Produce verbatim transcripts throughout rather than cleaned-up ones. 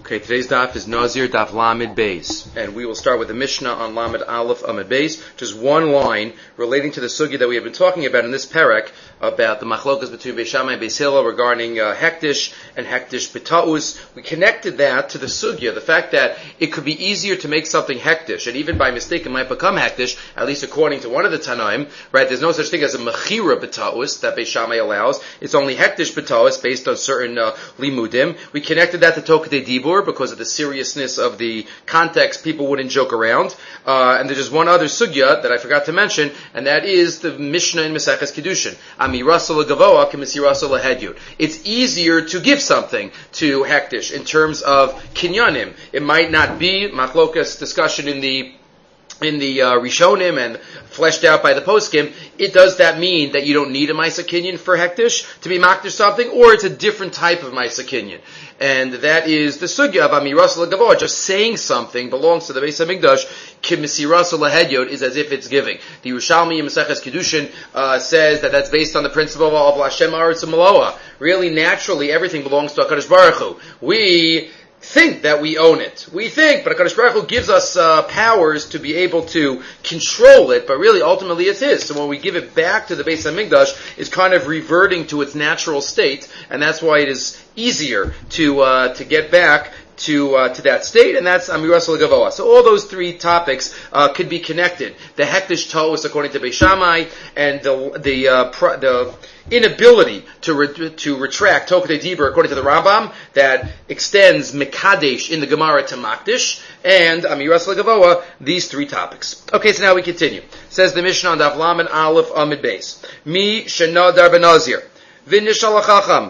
Okay, today's daf is Nazir daf Lamed Beis, and we will start with the Mishnah on Lamed Aleph Amid Beis, just one line relating to the sugya that we have been talking about in this parak about the machlokas between Beis Shammai and Beis Hillel regarding uh, hektish and hektish b'ta'us. We connected that to the sugya, the fact that it could be easier to make something hektish, and even by mistake it might become hektish, at least according to one of the Tanaim, right? There's no such thing as a mechira b'ta'us that Beis Shammai allows. It's only hektish b'ta'us based on certain uh, limudim. We connected that to Tokadei Dibur because of the seriousness of the context. People wouldn't joke around. Uh, and there's just one other sugya that I forgot to mention, and that is the Mishnah in Maseches Kiddushin. Amirasa legavoa k'misirasa lehedyut. It's easier to give something to hektish in terms of kinyanim. It might not be machlokas discussion in the in the uh, Rishonim and fleshed out by the poskim. It does that mean that you don't need a Maisa Kinyan for hektish to be makdish something, or it's a different type of Maisa Kinyan? And that is the sugya of Amiras L'Gavoa. Just saying something belongs to the Beis HaMikdash. Kimisiras L'Hedyot is as if it's giving. The Yerushalmi in Maseches Kiddushin uh, says that that's based on the principle of L'Hashem Aretz U'Maloa. Really, naturally, everything belongs to HaKadosh Baruch Hu. We think that we own it. We think, but HaKadosh Baruch Hu gives us uh, powers to be able to control it, but really, ultimately, it's His. So when we give it back to the Beis HaMikdash, it's kind of reverting to its natural state, and that's why it is easier to uh, to get back to uh, to that state, and that's Amiras L'Gavoa. So all those three topics uh, could be connected. The hektish ta'us according to Beis Shammai, and the the uh, pr- the inability to re- to retract Tokadei Dibur according to the Rambam that extends Mekadesh in the Gemara to Makdish, and Amiras L'Gavoa, these three topics. Okay, so now we continue. Says the Mishnah on Daf Lamed Aleph Amid Beis. Mi shenadar benazir v'nishal chacham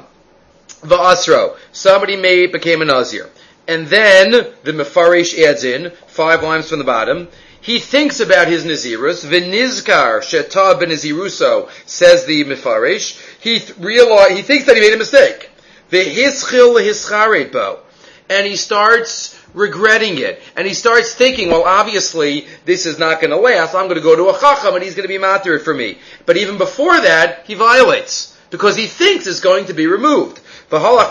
v'asro. Somebody may became a nazir. And then the Mefarish adds in, five lines from the bottom, he thinks about his Nazirus, v'nizkar sheta b'naziruso, says the Mefarish, he th- realize, he thinks that he made a mistake. V'hischil hischaret bo. And he starts regretting it. And he starts thinking, well, obviously, this is not going to last. I'm going to go to a chacham and he's going to be matir for me. But even before that, he violates, because he thinks it's going to be removed. He drinks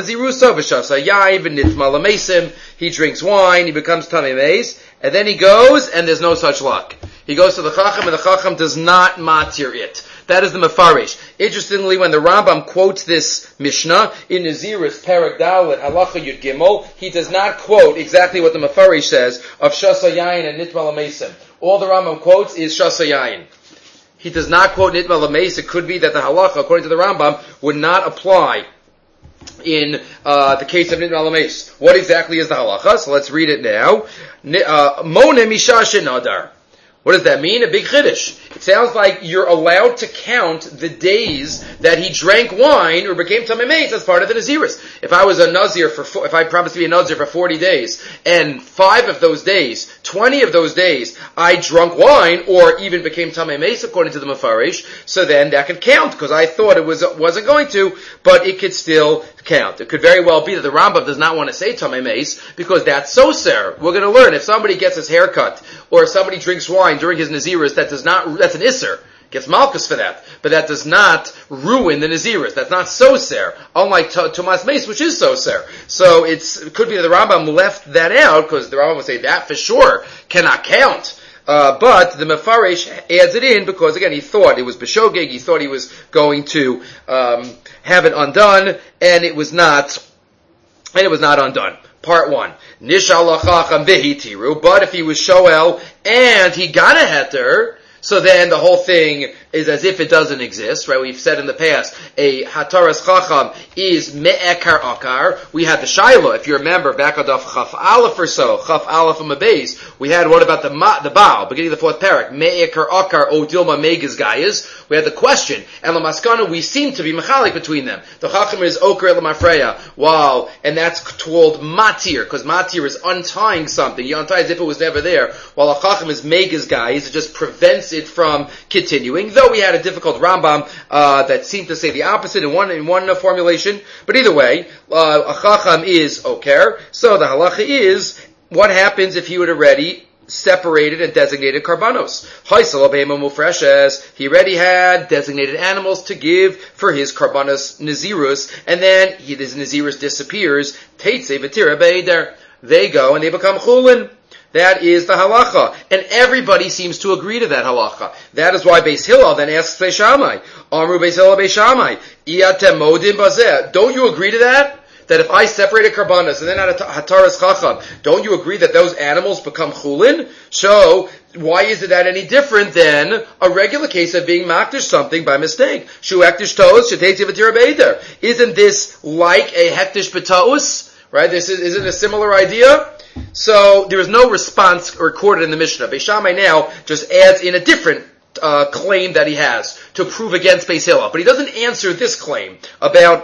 wine, he becomes Tamei Meis, and then he goes, and there's no such luck. He goes to the Chacham, and the Chacham does not matir it. That is the Mefarish. Interestingly, when the Rambam quotes this Mishnah in Naziris Perek Dalet Halacha Yud Gimel, he does not quote exactly what the Mefarish says of Shasa Yayin and Nitma L'Meisim. All the Rambam quotes is Shasa Yayin. He does not quote Nitma L'Meis. It could be that the Halacha, according to the Rambam, would not apply in uh, the case of Nitma L'Meis. What exactly is the halacha? So let's read it now. Mone misha shenadar. What does that mean? A big chiddush. It sounds like you're allowed to count the days that he drank wine or became Tamei Meis as part of the Naziris. If I was a Nazir for, fo- if I promised to be a Nazir for forty days, and five of those days, twenty of those days, I drunk wine or even became Tamei Meis according to the Mefarish, so then that could count, because I thought it was, wasn't going to, but it could still count. It could very well be that the Rambam does not want to say Tamei Meis, because that's soser. We're going to learn, if somebody gets his hair cut, or if somebody drinks wine during his Naziris, that does not, that's an Isser. Gets Malchus for that. But that does not ruin the Naziris. That's not Soser. Unlike Tumas Meis, which is Soser. So it's, it could be that the Rambam left that out, because the Rambam would say that for sure cannot count. Uh, but the Mefarish adds it in because, again, he thought it was B'shogeg, he thought he was going to um, have it undone, and it was not, and it was not undone. Part one. Nishal lachacham v'hitiru, but if he was Shoel and he got a heter, so then the whole thing is as if it doesn't exist, right? We've said in the past, a hataras chacham is me'ekar akar. We had the shaila, if you remember, back on Daf Chaf Aleph or so, Chaf Aleph and Mabeis, we had what about the ma, the Baal, beginning of the fourth parak, me'ekar akar o dilma megas gayas. We had the question, and la maskana, we seem to be mechalik between them. The chacham is okar la mafreya, wow, and that's called matir, because matir is untying something. You untie as if it was never there, while a chacham is megas gayas, it just prevents it from continuing. Though we had a difficult Rambam uh, that seemed to say the opposite in one in one uh, formulation, but either way, uh, a chacham is oker. So the halacha is, what happens if he would already separated and designated karbanos. He already had designated animals to give for his karbanos nazirus, and then he, his nazirus disappears. They go and they become chulin. That is the halacha. And everybody seems to agree to that halacha. That is why Beis Hillel then asks Beis Shammai, Amru Beis Hillel Beis Shammai, Iatem modim bazeh. Don't you agree to that? That if I separate a karbanos and then add a hataras chacham, don't you agree that those animals become chulin? So, why is it that any different than a regular case of being makdish something by mistake? Shu hektish toos, sheteitzi v'tira beider. Isn't this like a hektish b'toos? Right? This is, is it a similar idea? So, there is no response recorded in the Mishnah. Beis Shammai now just adds in a different uh, claim that he has to prove against Beis Hillel. But he doesn't answer this claim about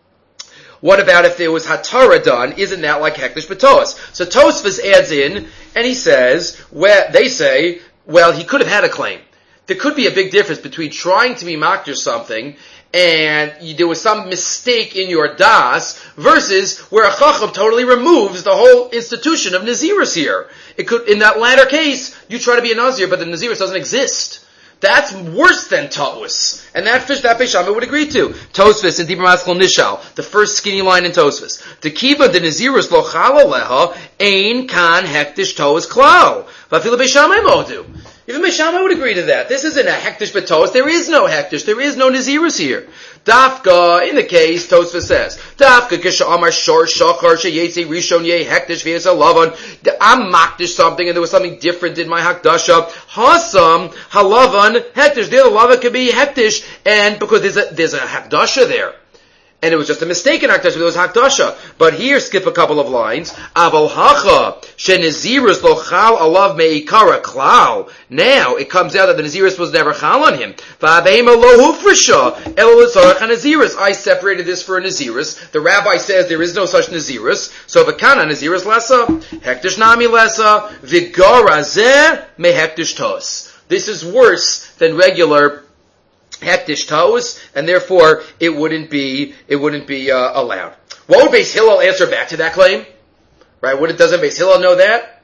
what about if there was hatara done? Isn't that like hektish b'toos? So Tosfos adds in, and he says, well, they say, well, he could have had a claim. There could be a big difference between trying to be makdish something and you, there was some mistake in your das versus where a chacham totally removes the whole institution of nazirus here. It could, in that latter case, you try to be a nazir, but the nazirus doesn't exist. That's worse than Ta'us. And that fish, that Beis Shammai would agree to. Tosfos in Dibur Maskal Nishal, the first skinny line in Tosfos. Tekiva de Nazirus lo chala leha, ein kan hektish Ta'us klal. Vafila Beis Shammai modu. Even Beis Shammai would agree to that. This isn't a hektish b'toos. There is no hektish. There is no nazirus here. Dafka, in the case, Tosfos says, Dafka kisha amar shor shachar sheyetzi rishon ye hektish v'yesa lavan. I'm makdish something and there was something different in my hakdasha. Hasam halavan hektish. The other lava could be hektish, and because there's a there's a hakdasha there. And it was just a mistake in Hakdasha, there was Hakdasha. But here, skip a couple of lines. Aval hacha, she'nezirus lo chal alav me'ikara klal. Now, it comes out that the Nazirus was never chal on him. Va'abeima lo hufrisha, elo l'tzarech ha-Nazirus. I separated this for a Nazirus. The rabbi says there is no such Nazirus. So, v'kana Nazirus lesa, hektish nami lesa, v'gara zeh me hektish tos. This is worse than regular hektish taus, and therefore it wouldn't be it wouldn't be uh, allowed. What would Beis Hillel answer back to that claim? Right? What doesn't Beis Hillel know that?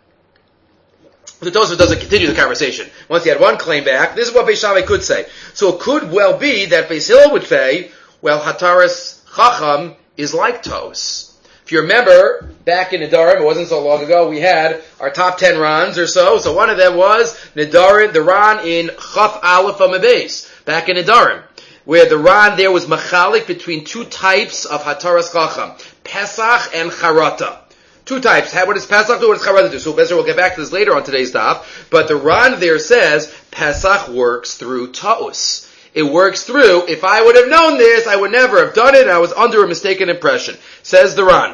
The Tosfos doesn't continue the conversation. Once he had one claim back, this is what Beis Shammai could say. So it could well be that Beis Hillel would say, well, hataras chacham is like tos. If you remember, back in Nedarim, it wasn't so long ago, we had our top ten Rans or so. So one of them was Nedarim, the Ran in Chaf Aleph Amud Beis. Back in Nedarim, where the Ran there was machalik between two types of hataras chacham, Pesach and Charata. Two types. What does Pesach do? What does Charata do? So we'll get back to this later on today's daf. But the Ran there says Pesach works through ta'us. It works through, if I would have known this, I would never have done it, and I was under a mistaken impression. Says the Ran.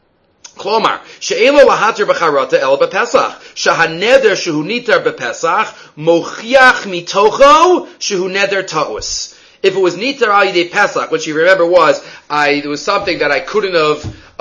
Klomar, she'elo lahater b'charata el b'pesach, shahaneder shehu nitar b'pesach, mochiach mitocho shehu neder ta'us. If it was nitar al yidei pesach, which you remember was, I, it was something that I couldn't have,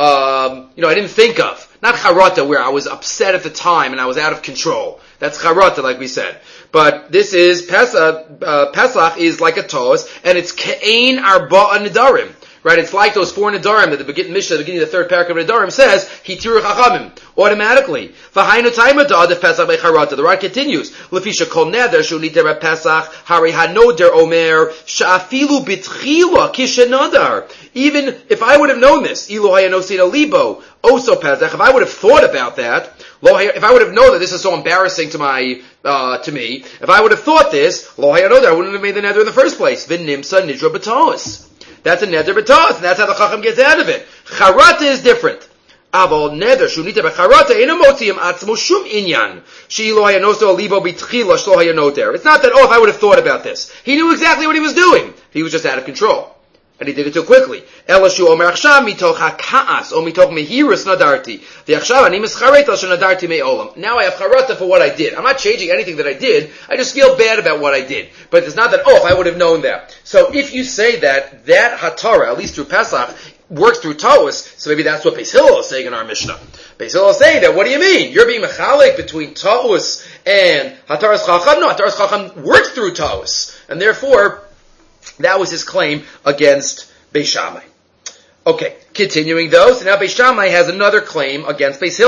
um, you know, I didn't think of. Not charata, where I was upset at the time and I was out of control. That's charata, like we said. But this is, Pesach, uh, Pesach is like a ta'us, and it's ke'ein arba'a nedarim. Right, it's like those four Nedarim that the beginning, Mishnah, the beginning of the third paragraph of Nedarim says, Hitiru Chachamim, automatically. V'hainu taimada de Pesach be'charata. The Ran continues, Lefisha kol neder shu niter Pesach, hari hanoder omer, sha'afilu bitchila kishenadar. Even if I would have known this, ilu hayanosina libo, oso Pesach, if I would have thought about that, if I would have known that this is so embarrassing to my, uh, to me, if I would have thought this, lo hayanodar, I wouldn't have made the neder in the first place. V'nimsa nidra b'toas. That's a neder b'toas, and that's how the chacham gets out of it. Charata is different. Aval neder shunita b'charata ina motziyim atzmo shum inyan. She lo hayanoso alivo b'tchila shlo hayanoter. It's not that, oh, if I would have thought about this. He knew exactly what he was doing. He was just out of control. And he did it too quickly. Elashu omer achshav mitoch ha'ka'as, o mitoch mehirus nadarti. V'achshav ani mischaret al shenadarti me'olam. Now I have charata for what I did. I'm not changing anything that I did. I just feel bad about what I did. But it's not that, oh, if I would have known that. So if you say that, that hatara, at least through Pesach, works through Taus, so maybe that's what Beis Hillel is saying in our Mishnah. Beis Hillel is saying that, what do you mean? You're being mechalik between Taus and hataras chacham? No, hataras chacham works through Taus. And therefore, that was his claim against Beis Shammai. Okay, continuing though, so now Beis Shammai has another claim against Beis Hillel.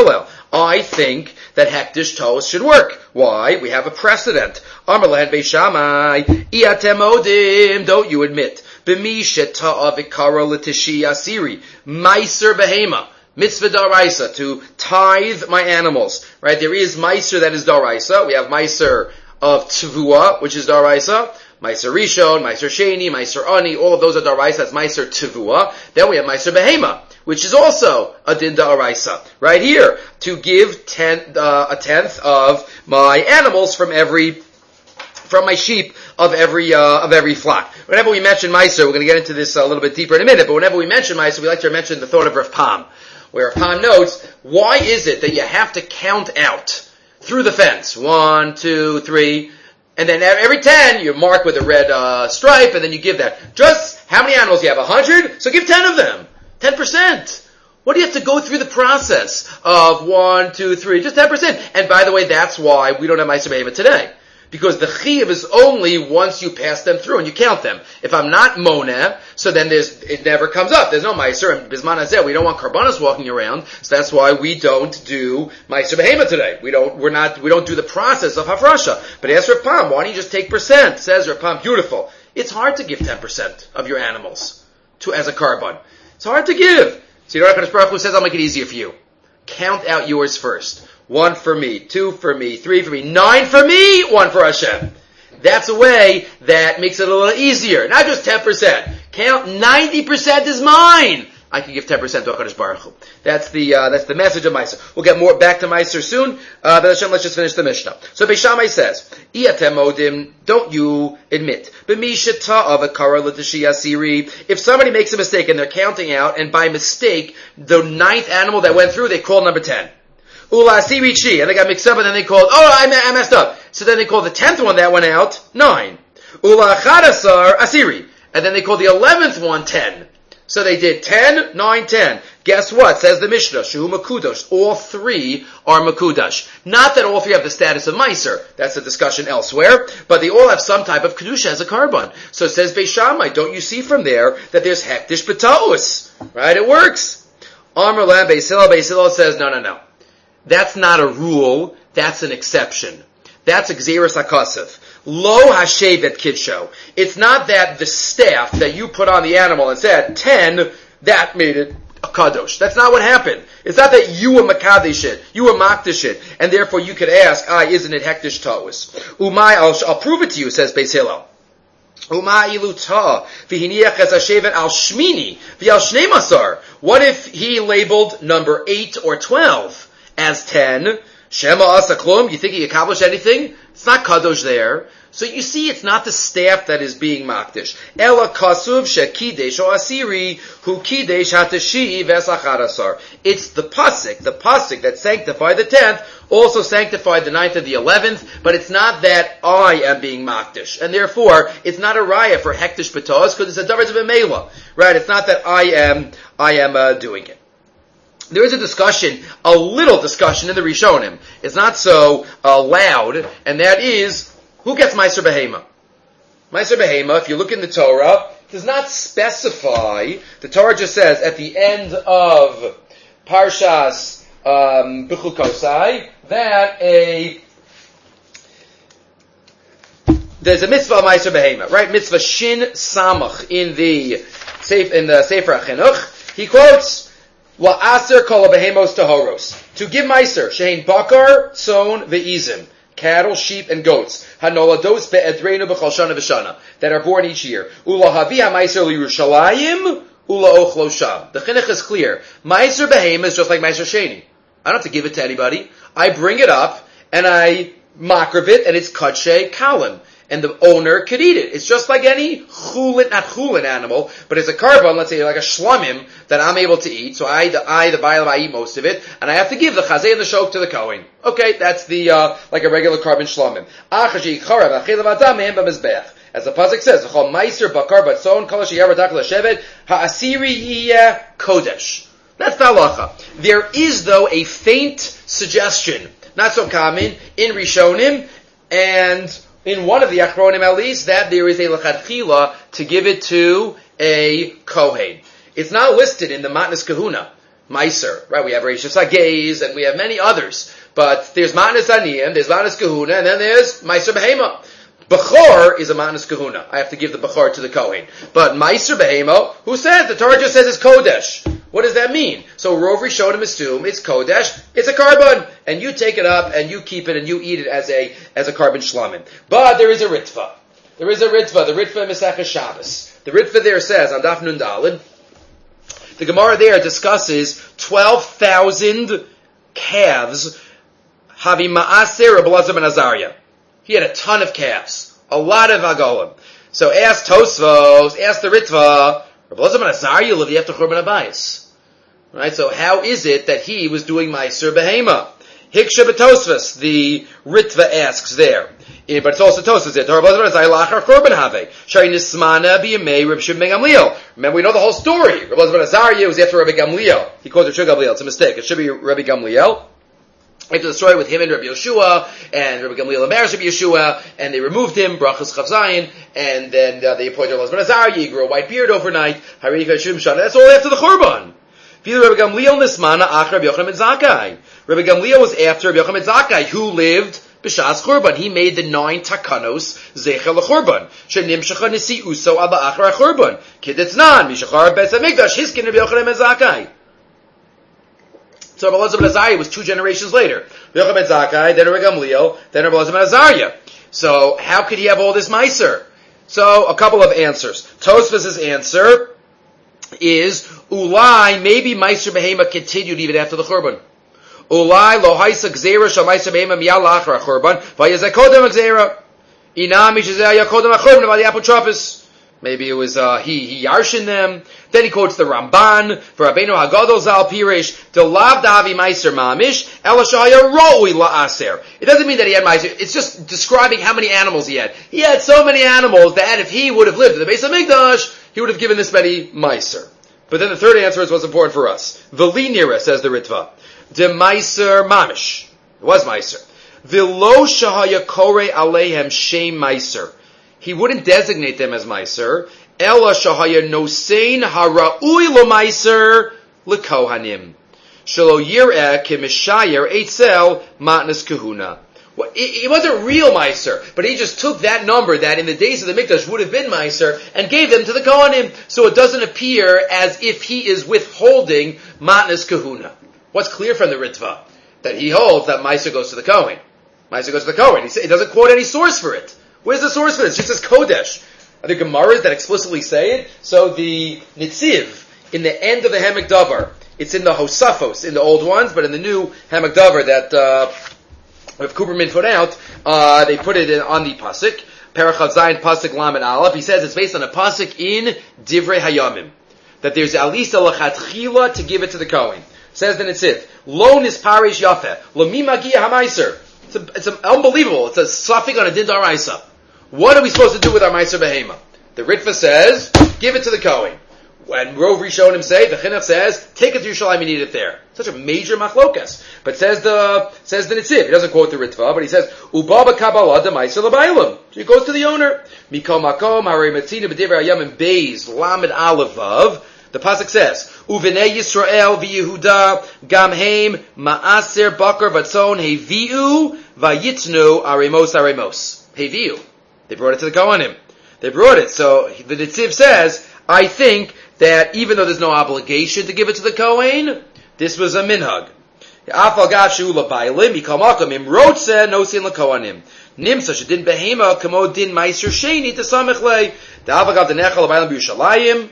I think that hektish toast should work. Why? We have a precedent. Amar lahen Beis Shammai, iatem odim, don't you admit? B'mi sheta'a v'kara l'tishi asiri, meiser behema. Mitzvah daraisa, to tithe my animals. Right? There is meiser that is daraisa. We have meiser of tvua, which is daraisa. Meiser Rishon, Meiser Sheni, Meiser Ani, all of those are daraisa. That's Meiser Tivua. Then we have Meiser Behema, which is also a din daraisa. Right here, to give ten, uh, a tenth of my animals from every, from my sheep of every uh, of every flock. Whenever we mention Meiser, we're going to get into this a little bit deeper in a minute. But whenever we mention Meiser, we like to mention the thought of Rav Pam, where Rav Pam notes, why is it that you have to count out through the fence? One, two, three. And then every ten, you mark with a red uh, stripe, and then you give that. Just how many animals do you have? A hundred? So give ten of them. Ten percent. What do you have to go through the process of one, two, three? Just ten percent. And by the way, that's why we don't have Meiser Behema today. Because the chiyuv is only once you pass them through and you count them. If I'm not moneh, so then there's, it never comes up. There's no Meiser. And Bisman Hazeh, we don't want karbanos walking around, so that's why we don't do Meiser Behema today. We don't, we're not, we don't do the process of hafrasha. But ask Rav Pam, why don't you just take percent? Says Rav Pam, beautiful. It's hard to give ten percent of your animals to, as a karban. It's hard to give. So you know what HaKadosh Baruch Hu says, I'll make it easier for you. Count out yours first. One for me, two for me, three for me, nine for me, one for Hashem. That's a way that makes it a little easier. Not just ten percent. Count ninety percent is mine. I can give ten percent to HaKadosh Baruch Hu. That's the, uh, that's the message of Meiser. We'll get more back to Meiser soon. Uh, but Hashem, let's just finish the Mishnah. So Beis Shammai says, Iatem odim, don't you admit, if somebody makes a mistake and they're counting out, and by mistake, the ninth animal that went through, they call number ten. Ula asiri, and they got mixed up, and then they called, oh, I, I messed up. So then they called the tenth one that went out, nine. Ula achadasar asiri, and then they called the eleventh one, ten. So they did ten, nine, ten. Guess what? Says the Mishnah, Shehu Makudash. All three are Makudash. Not that all three have the status of Meiser. That's a discussion elsewhere. But they all have some type of Kedusha as a karban. So it says Beis Shammai. Don't you see from there that there's Hektish B'Ta'us? Right? It works. Amar Lam Beis Hillel. Beis Hillel says, no, no, no. That's not a rule. That's an exception. That's Gzeirus HaKosef. Lo hashevet kidsho. It's not that the staff that you put on the animal and said ten, that made it a kadosh. That's not what happened. It's not that you were makadesh it, you were makdish it, and therefore you could ask, ah, isn't it hektish ta'us? Umay, I'll, I'll prove it to you, says Beis Hillel. Umay iluta v'hiniach es hashevet al shmini v'al shnei masar. What if he labeled number eight or twelve as ten? Shema asa klum. You think he accomplished anything? It's not kadosh there. So you see, it's not the staff that is being makdish. Ela kasuv shekidesh o asiri hu kidesh hatashi v'esachadasar. It's the pasuk, the pasuk that sanctified the tenth, also sanctified the ninth and the eleventh, but it's not that I am being makdish. And therefore, it's not a raya for hektish b'tos, because it's a davar of b'meila. Right? It's not that I am, I am uh, doing it. There is a discussion, a little discussion in the Rishonim. It's not so uh, loud, and that is, who gets Meiser Behema? Meiser Behema, if you look in the Torah, does not specify. The Torah just says at the end of Parshas um, B'chukosai that a there's a mitzvah of Meiser Behema, right? Mitzvah Shin Samach in the in the Sefer HaChinuch. He quotes La'aser kol behemos tahoros, to give Meiser shein bakar tzon ve'izim, cattle, sheep, and goats, hanolados be'edreinu b'chol shana v'shana, that are born each year. Ula havi ha'meiser l'Yerushalayim, ula ochlo sham. The chinuch is clear. Meiser behema is just like Meiser sheni. I don't have to give it to anybody. I bring it up, and I makrav it, and it's kadshe kalim. And the owner could eat it. It's just like any chulin, not chulin animal, but it's a karban, let's say like a shlamim, that I'm able to eat. So I, the, I, the bayalim, I eat most of it, and I have to give the chazeh and the shok to the kohen. Okay, that's the, uh, like a regular karban shlamim. As the pasuk says, "V'chol meiser bakar batzon kol she'yar b'dak l'shevet ha'asiri yiyeh kodesh." That's the halacha. There is, though, a faint suggestion, not so common, in Rishonim, and in one of the Achronim at least, that there is a lechatchila to give it to a kohen. It's not listed in the Matnas Kahuna. Meiser, right? We have Reish Sagez, and we have many others. But there's Matnas Aniyim, there's Matnas Kahuna, and then there's Meiser Behema. Bechor is a Matnas Kahuna. I have to give the Bechor to the Kohen. But Meiser Behema, who says? The Torah just says it's Kodesh. What does that mean? So Rov Rishonim assume it's Kodesh, it's a carbon, and you take it up and you keep it and you eat it as a as a carbon shlamim. But there is a Ritva. There is a Ritva, the Ritva in Mesachah Shabbos. The Ritva there says, on Daf Nun Daled, the Gemara there discusses twelve thousand calves, Havi Ma'aser Rabbi Elazar ben Azariah. He had a ton of calves, a lot of agolim. So ask Tosfos, ask the Ritva, Rabbi Elazar ben Azariah lived after Churban Abayis. Right, so how is it that he was doing Meiser Behema? Hiksha b'Tosfos, the Ritva asks there. Yeah, but it's also Tosfos there. Rabbi Elazar ben Azariah lachar Churban Have. Shari Nismana b'Yamei Reb Shimon ben Gamliel. Remember, we know the whole story. Rabbi Elazar ben Azariah was after Rabbi Gamliel. He calls it Rabbi Gamliel. It's a mistake. It should be Rabbi Gamliel. After the story with him and Rabbi Yeshua, and Rabbi Gamliel embarrassed Rabbi Yeshua, and they removed him, Brachas Chav Zayin, and then uh, they appointed Rabbi Elazar ben Azariah. He grew a white beard overnight. Harika Shum Shana. That's all after the Churban. Rabbi Gamliel Nismana Ach Rabbi Yochanan ben Zakkai. Rabbi Gamliel was after Rabbi Yochanan ben Zakkai, who lived b'Shas Churban. He made the nine takanos Zecher l'Churban. Shenimshacha Nisi Uso Abba Achar Churban. Kidetznan Mishachar Beis Hamikdash Hiskin Rabbi Yochanan ben Zakkai. So Rabbi Elazar ben Azariah was two generations later. Rabbi Yochanan ben Zakkai, then Rabbi Gamliel, then Rabbi Elazar ben Azariah. So how could he have all this meiser? So a couple of answers. Tosfos' answer is Ulai, maybe Meiser Behema continued even after the Churban. Ulai lo haisa gzeira shal Meiser Behema miyal lachar Churban vayezeh kodem gzeira inam mishazeh yakodem Churban about the apotropis. Maybe it was uh, he he yarshin them. Then he quotes the Ramban for Rabbeinu Hagadol Zal Pirish to lav davi Meiser mamish ela shahaya roi laaser. It doesn't mean that he had Meiser. It's just describing how many animals he had. He had so many animals that if he would have lived in the Beis Hamikdash, he would have given this many Meiser. But then the third answer is what's important for us. V'li nira, says the Ritva. De Meiser mamish. It was Meiser. V'lo shahaya kore aleihem shem Meiser. He wouldn't designate them as Meiser. Ela shahaya nosein hara'ui lo Meiser lekohanim. Shelo yireh kemishayer eitzel matnas kahuna. Well, it, it wasn't real Meiser, but he just took that number that in the days of the Mikdash would have been Meiser and gave them to the Kohanim, so it doesn't appear as if he is withholding Matnas Kahuna. What's clear from the Ritva? That he holds that Meiser goes to the Kohen. Meiser goes to the Kohen. He, say, he doesn't quote any source for it. Where's the source for this? It just says Kodesh. Are there Gemaras that explicitly say it? So the Nitziv, in the end of the Hamak Davar, it's in the Hosafos, in the old ones, but in the new Hamak Davar that... Uh, If Kuperman put out, uh, they put it in, on the pasuk, Parachav Zayin pasuk Lamed Aleph. He says it's based on a pasuk in Divrei Hayamim, that there's alisa lachatchila to give it to the Kohen. Says the Nitziv, Lo nisparish yafeh, lo mi magia hamaiser. It's a, it's a, unbelievable. It's a suffix on a din daraisa. What are we supposed to do with our meiser behema? The Ritva says, give it to the Kohen. When Rov Rishonim say, the Chinuch says, take it to Yerushalayim and eat it there. Such a major machlokas. But says the says the Nitziv, he doesn't quote the Ritva, but he says, Uba b'Kabbalah d'maiser l'baylam. So he goes to the owner. Mikol makom harei matzina b'divrei hayamim beis lamed aleph vav. The pasuk says, Uvenei Yisrael v'Yehuda gam heim ma'aser bakar vatzon heviu vayitnu aremos aremos. Heviu. They brought it to the Kohanim. They brought it. So the Nitziv says, I think that even though there's no obligation to give it to the Kohen, this was a minhag. Afal gav shehu labaylim, yikal makom imrotze nosin lakohanim. Nimsa shedin behema kamo din meiser sheni tesamech lei. The afal gav denechal labaylim b'Yushalayim.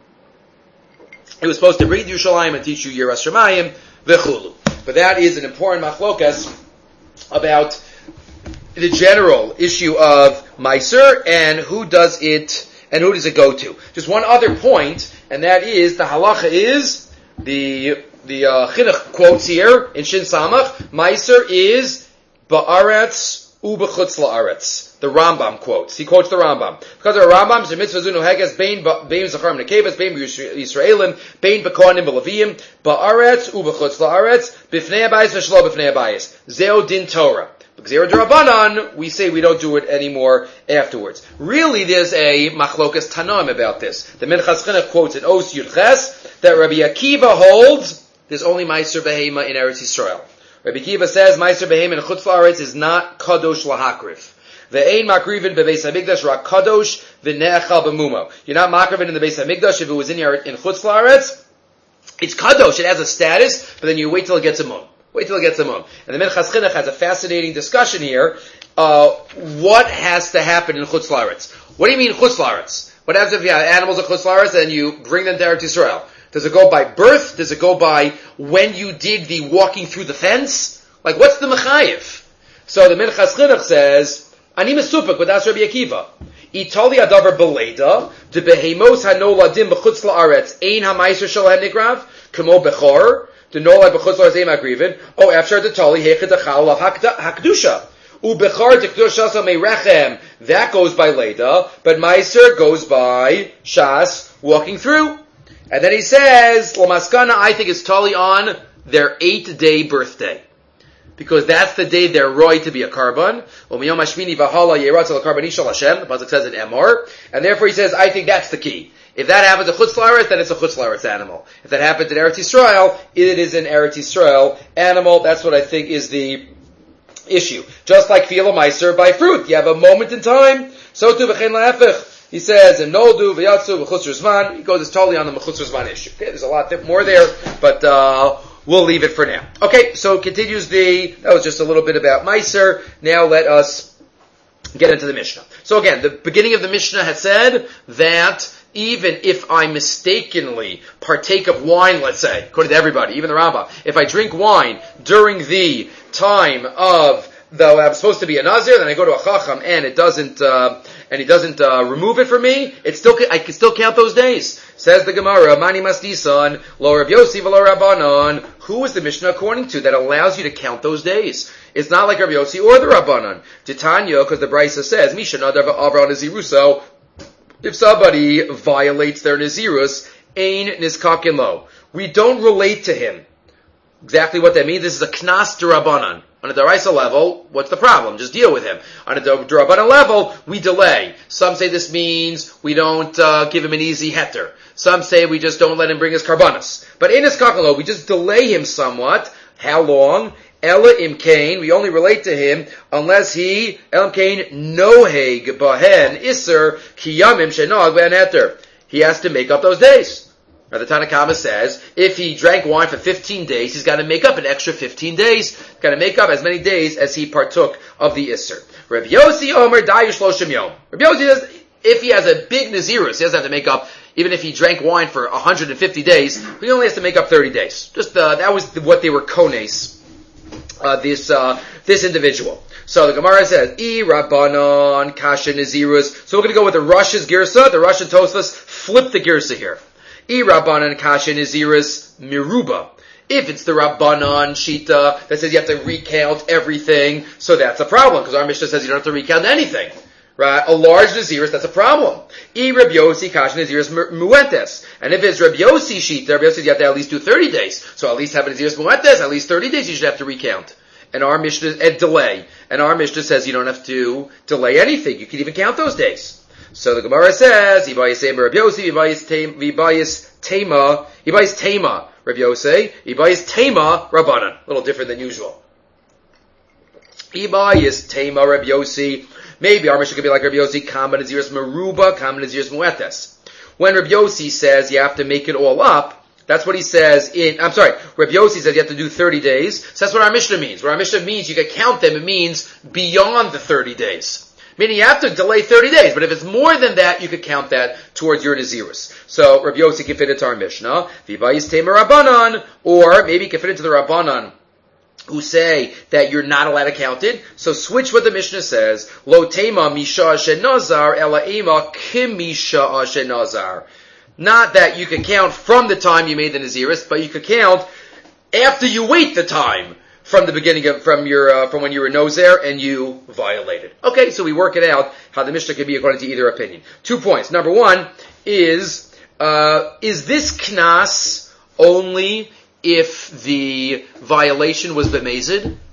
It was supposed to read Yushalayim and teach you Yiras Shamayim v'chulu. But that is an important machlokas about the general issue of meiser and who does it. And who does it go to? Just one other point, and that is, the halacha is, the the uh, Chinuch quotes here, in Shin Samach, Meiser is ba'aretz u'b'chutz la'aretz. The Rambam quotes. He quotes the Rambam. Because the Rambam, the mitzvah zunu heges, bein zachar m'nekevas, bein b'Yisraelim, bein b'kohanim b'leviyim, ba'aretz u'b'chutz la'aretz, b'fnei abayis v'shlo b'fnei abayis. Zeo din Torah. Zera D'Rabbanan, we say we don't do it anymore afterwards. Really, there's a machlokas tanaim about this. The Minchas Chinuch quotes in Os Yud Ches that Rabbi Akiva holds there's only Meiser Behema in Eretz Yisrael. Rabbi Kiva says Meiser Behema in Chutz La'aretz is not Kadosh Lahakrif. Ve'ein makrivin bebeis hamikdash rak kadosh v'ne'echal b'mumo. You're not makrivin in the Beis Hamikdash if it was in your in Chutz La'aretz. It's kadosh. It has a status, but then you wait till it gets a mum. Wait till it gets a mum. And the Minchas Chinuch has a fascinating discussion here. Uh, what has to happen in Chutz La'aretz? What do you mean Chutz La'aretz? What happens if you have animals in Chutz La'aretz and you bring them to Eretz Yisrael? Does it go by birth? Does it go by when you did the walking through the fence? Like, what's the mechayiv? So the Minchas Chinuch says, Ani mesupek with As Rabbi Akiva. Itali adavar beleda de behemos hanoladim b'chutz la'aretz ein hamaiser shalahem nigrav kamo bechor de nolad b'chutz la'aretz ein magrivin o afshar detali hechad achal of hakdusha u bechor de kedusha so meirechem that goes by leda, but meiser goes by shas walking through. And then he says lamaskana I think it's totally on their eighth day birthday. Because that's the day they're roy to be a carbon. The Pasuk says in Emor. And therefore he says, I think that's the key. If that happens at Chutz La'aretz, then it's a Chutz La'aretz animal. If that happens in Eretz Yisrael, it is an Eretz Yisrael animal. That's what I think is the issue. Just like Fila Meiser by fruit. You have a moment in time. So too v'chein la'efech. He says, in Noldu v'yatzu v'chutzur zman. He goes, it's totally on the chutzur zman issue. Okay, there's a lot more there, but, uh, we'll leave it for now. Okay, so continues the, that was just a little bit about Meiser. Now let us get into the Mishnah. So again, the beginning of the Mishnah had said that even if I mistakenly partake of wine, let's say, according to everybody, even the Rambam, if I drink wine during the time of though I'm supposed to be a Nazir, then I go to a Chacham and it doesn't, uh, and he doesn't, uh, remove it for me, it's still, I can still count those days. Says the Gemara, Mani Masdisan, Lo Rav Yossi v'lo Rabbanon. Who is the Mishnah according to that allows you to count those days? It's not like Rav Yossi or the Rabbanon. Titania, because the Brisa says, Misha Nadav Avra Naziruso, if somebody violates their Nazirus, Ein Nizkakin Lo. We don't relate to him. Exactly what that means. This is a Knas D'Rabbanan. On a Daraisa level, what's the problem? Just deal with him. On a D'Rabbanan level, we delay. Some say this means we don't uh, give him an easy heter. Some say we just don't let him bring his karbanos. But in his kakalo, we just delay him somewhat. How long? Ella imkain, we only relate to him unless he, El imkain, noheg bahen iser kiyamim shenag ben heter. He has to make up those days. Now the Tanna Kama says, if he drank wine for fifteen days, he's got to make up an extra fifteen days. He's got to make up as many days as he partook of the Isser. Rabbi Yossi Omer Dayish Lo Shem Yom. Rabbi Yossi says, if he has a big Nazirus, he doesn't have to make up, even if he drank wine for one hundred fifty days, he only has to make up thirty days. Just, uh, that was what they were kones, uh, this, uh, this individual. So the Gemara says, I Rabbanon Kasha Nazirus. So we're going to go with the Russia's Girsa, the Russian Tosfos, flip the Girsa here. I Rabbanan Kasha Naziris Miruba. If it's the Rabbanan Shita that says you have to recount everything, so that's a problem, because our Mishnah says you don't have to recount anything. Right? A large Naziris, that's a problem. I Rabbi Yossi Kasha Naziris Muentes. And if it's Rabbi Yossi Shita, Rabbi Yossi, you have to at least do thirty days. So at least have a Naziris Muentes, at least thirty days you should have to recount. And our Mishnah, and delay. And our Mishnah says you don't have to delay anything. You can even count those days. So the Gemara says, Ibayis Tema Rabbi Yossi, Ibayis Tema, Ibayis Tema Rabbi Yossi, Ibayis Tema Rabbanan. A little different than usual. Ibayis Tema Rabbi Yossi. Maybe our Mishnah could be like Rabbi Yossi, Kama Naziris Meruba, Kama Naziris Muetes. When Rabbi Yossi says you have to make it all up, that's what he says in, I'm sorry, Rabbi Yossi says you have to do thirty days. So that's what our Mishnah means. What our Mishnah means, you can count them, it means beyond the thirty days. Meaning you have to delay thirty days, but if it's more than that, you could count that towards your Nazirus. So, Rabbi Yossi can fit into our Mishnah, V'bayis Tema Rabbanan, or maybe you can fit into the Rabbanan, who say that you're not allowed to count it. So switch what the Mishnah says, Lo Tema Misha Shenazar, Ela Ema Kim Misha Shenazar. Not that you can count from the time you made the Nazirus, but you could count after you wait the time. From the beginning of, from your, uh, from when you were nozer and you violated. Okay, so we work it out how the Mishnah can be according to either opinion. Two points. Number one is, uh, is this knas only if the violation was bemazed?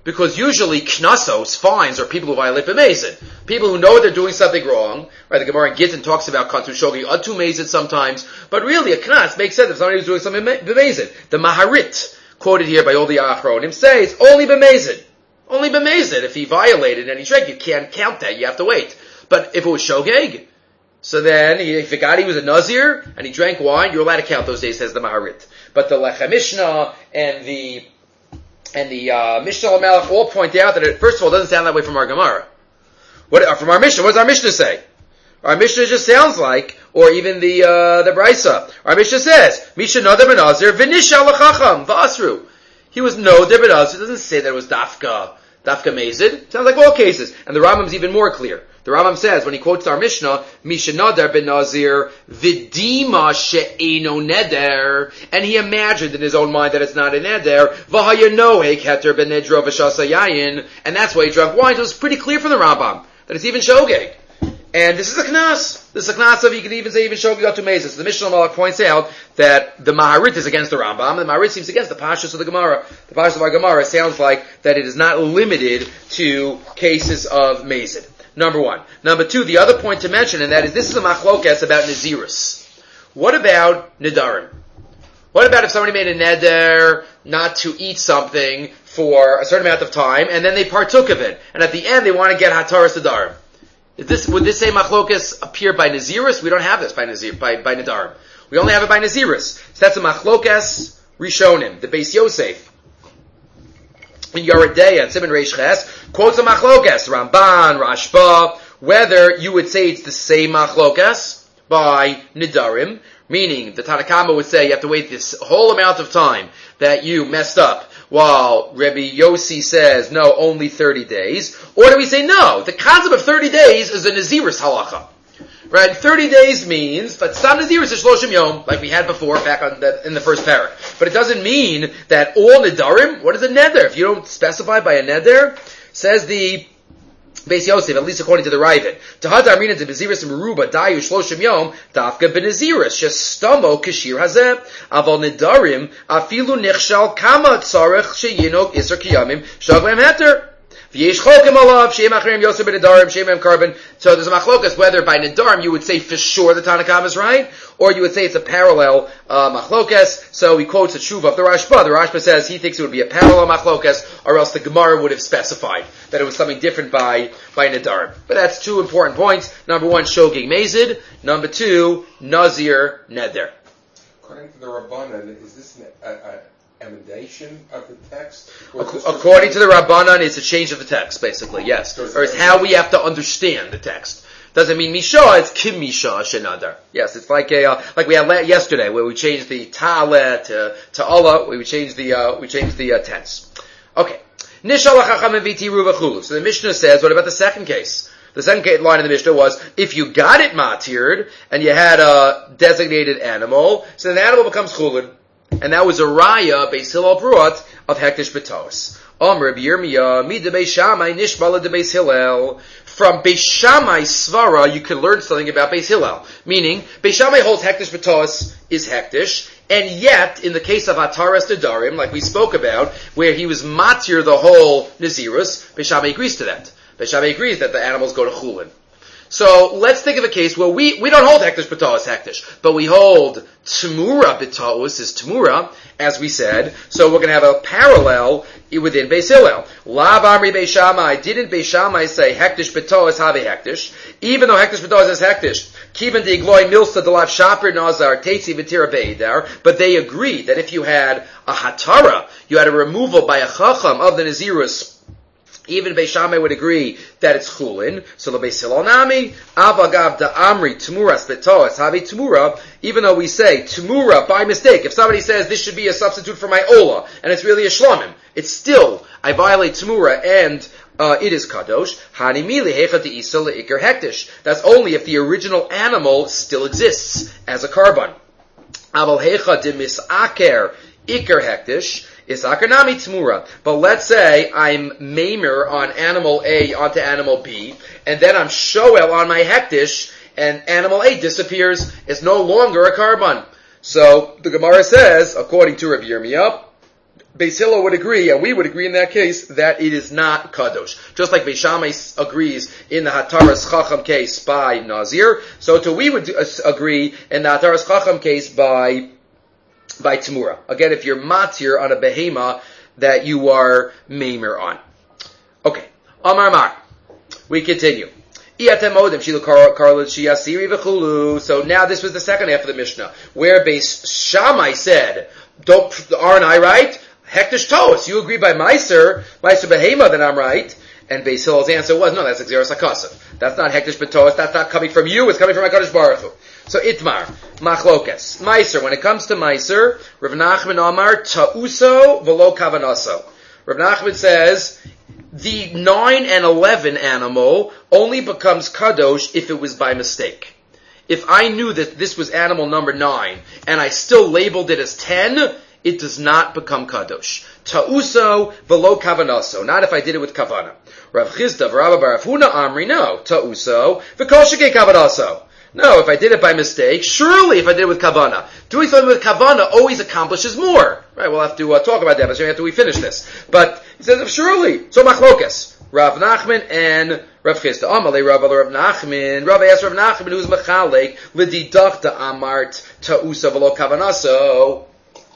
Because usually knasos, fines, are people who violate b'mezid. People who know they're doing something wrong. Right? The Gemara in Gittin talks about katu shogi atu mezid sometimes. But really, a knas makes sense if somebody was doing something b'mezid. The Maharit, quoted here by all the Achronim, says only b'mezid. Only b'mezid. If he violated and he drank, you can't count that. You have to wait. But if it was shogeg, so then he forgot he was a nazir and he drank wine, you're allowed to count those days, says the Maharit. But the Lechem Mishnah and the and the uh, Mishnah Lamelech all point out that it, first of all, doesn't sound that way from our Gemara. What uh, from our Mishnah? What does our Mishnah say? Our Mishnah just sounds like, or even the uh, the Brisa. Our Mishnah says, Misha Noder ben Nazir v'nisha l'chacham v'asru. He was Noder ben Nazir. It doesn't say that it was Dafka Dafka Mezid. Sounds like all cases. And the Rambam's even more clear. The Rambam says, when he quotes our Mishnah, Misha Nadar ben Nazir, Vidima she'eno neder, and he imagined in his own mind that it's not a neder, V'hayanohe keter ben nedro v'shasa yayin, and that's why he drank wine. So it's pretty clear from the Rambam that it's even shogeg. And this is a knas. This is a knas of, you can even say even shogeg atu mezid. So the Mishnah Malach points out that the Maharit is against the Rambam, and the Maharit seems against the Pashas of the Gemara. The Pashas of our Gemara sounds like that it is not limited to cases of mezid. Number one. Number two, the other point to mention, and that is, this is a machlokas about Nazirus. What about Nedarim? What about if somebody made a neder not to eat something for a certain amount of time, and then they partook of it, and at the end they want to get Hataras Nedarim? Is this, would this same machlokas appear by Nazirus? We don't have this by Nazir, by, by Nedarim. We only have it by Nazirus. So that's a machlokas Rishonim, the Beis Yosef. In Yoredeya and Simon Reish Ches, quotes a machlokas, Ramban, Rashba, whether you would say it's the same machlokas by Nidarim, meaning the Tanakama would say you have to wait this whole amount of time that you messed up, while Rabbi Yossi says, no, only thirty days, or do we say, no, the concept of thirty days is a Nazirus halacha. Right, thirty days means, but Sam Nazirus is Shloshim Yom, like we had before, back on the, in the first parak. But it doesn't mean that all Nedarim, what is a Neder? If you don't specify by a Neder, says the Beis Yosef, at least according to the Ravid, Tahad Armina de Beziris Meruba, Dayu Shloshim Yom, Dafka ben Naziris, Shestamo Kashir Hazeh, Aval Nedarim, Afilu Nechshal Kama Tzarech Sheyinok Isser Kiyamim, Shaglem Heter. So there's a machlokas whether by Nedarim you would say for sure the Tanakam is right, or you would say it's a parallel uh, machlokas. So he quotes a tshuva of the Rashba. The Rashba says he thinks it would be a parallel machlokas, or else the Gemara would have specified that it was something different by by Nedarim. But that's two important points. Number one, shogeg mezid. Number two, nazir neder. According to the Rabbanan, is this an a, a emendation of the text? According to the Rabbanan, it's a change of the text, basically, yes. Or it's how we have to understand the text. Doesn't mean Misha, it's Kim Misha Shenadar. Yes, it's like a, uh, like we had yesterday, where we changed the Ta'ale to, to Allah, we changed the, uh, we changed the, uh, tense. Okay. Nishal HaChacham Viti Ruva Chulu. So the Mishnah says, what about the second case? The second line of the Mishnah was, if you got it matired, and you had a designated animal, so the animal becomes chulin. And that was a raya, Beis Hillel brought, of Hektish B'tos. Amr B'Yirmiyah, Mi de Beis Shammai, Nishbala de Beis Hillel. From Beis Shammai Svara, you can learn something about Beis Hillel. Meaning, Beis Shammai holds Hektish B'tos is Hektish, and yet, in the case of Ataras Nedarim, like we spoke about, where he was matir the whole Nazirus, Beis Shammai agrees to that. Beis Shammai agrees that the animals go to Chulin. So let's think of a case where we, we don't hold Hektish B'Tos Hektish, but we hold Temura B'Tos is Temura, as we said. So we're going to have a parallel within Beis Hillel. Lav Amri Beis Shammai, didn't Beis Shammai say Hektish B'Tos have Hektish? Even though Hektish B'Tos is Hektish, Kivan de Gloi Milsa de Lav Shaper Nazar Tetzi V'Tira Beidar, but they agreed that if you had a Hatara, you had a removal by a Chacham of the Nazirus, even Beis Shammai would agree that it's chulin. So the Beis Hillel nami avagav da amri tmuras betoas havi tmura. Even though we say tmura by mistake, if somebody says this should be a substitute for my ola and it's really a shlomim, it's still I violate tmura and uh, it is kadosh. Hani mili hecha de isa leikar hektish. That's only if the original animal still exists as a carbon. Aval hecha de misaker ikar hektish. Is Akanami Tmura. But let's say I'm Maimer on animal A onto animal B, and then I'm Shoel on my Hektish, and animal A disappears. It's no longer a carbon. So the Gemara says, according to Rabbi Yirmiyah, Beis Hillel would agree, and we would agree in that case, that it is not kadosh. Just like Beis Shammai agrees in the Hataras Chacham case by Nazir, so too we would agree in the Hataras Chacham case by by Tamura. Again, if you're matir on a behema that you are meimer on. Okay, Amar Mar. We continue. So now this was the second half of the Mishnah, where Beis Shammai said, "Don't aren't I right? Hektish Toas, you agree by Meiser, Meiser Behema that I'm right." And Beis Hillel's answer was, no, that's Xeris HaKasav. That's not Hektish B'Toas, that's not coming from you, it's coming from HaKadosh Baruch Hu. So Itmar, Machlokes, Meiser, when it comes to Meiser, Rav Nachman Amar, Ta'uso v'lo Kavanaso. Rav Nachman says, the nine and eleven animal only becomes Kadosh if it was by mistake. If I knew that this was animal number nine, and I still labeled it as ten, it does not become Kadosh. Ta'uso v'lo Kavanaso. Not if I did it with Kavana. Rav Chisda v'Rabba bar Huna Amri, no. Ta'uso v'kol shekei Kavanaso. No, if I did it by mistake, surely if I did it with Kavana. Doing something with Kavana always accomplishes more. Right, we'll have to uh, talk about that after we finish this. But he says, surely. So Machlokes. Rav Nachman and Rav Chisda. Amalei Rav Rav Nachman. Rav asked Rav Nachman, who's Machalek, l'didachta amart ta'usa v'lo Kavanaso.